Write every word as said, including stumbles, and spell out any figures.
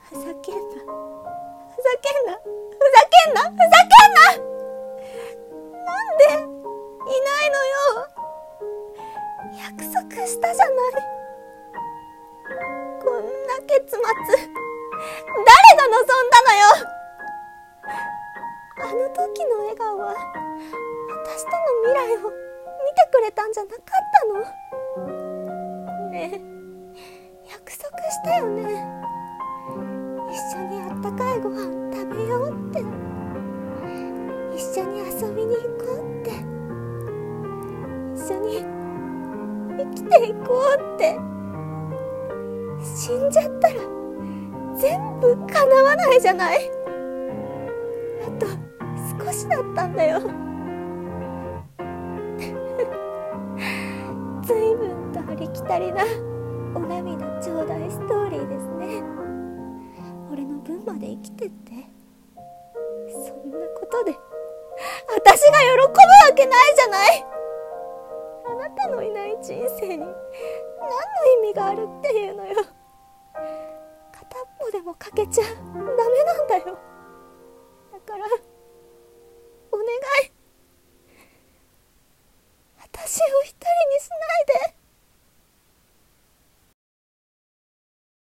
ふざけんなふざけんなふざけんなふざけんな。なんでいないのよ。約束したじゃない。こんな結末誰が望んだのよ。あの時の笑顔は私との未来を見てくれたんじゃなかったの。ねえ、約束したよね。一緒にあったかいご飯食べようって、一緒に遊びに行こうって、一緒に生きていこうって。死んじゃったら全部叶わないじゃない。あと少しだったんだよ。随分とありきたりなお涙ちょうだいストーリーですね。俺の分まで生きてって。そんなことで私が喜ぶわけないじゃない。あなたのいない人生に何の意味があるっていうのよ。片っぽでも欠けちゃダメなんだよ。だからお願い。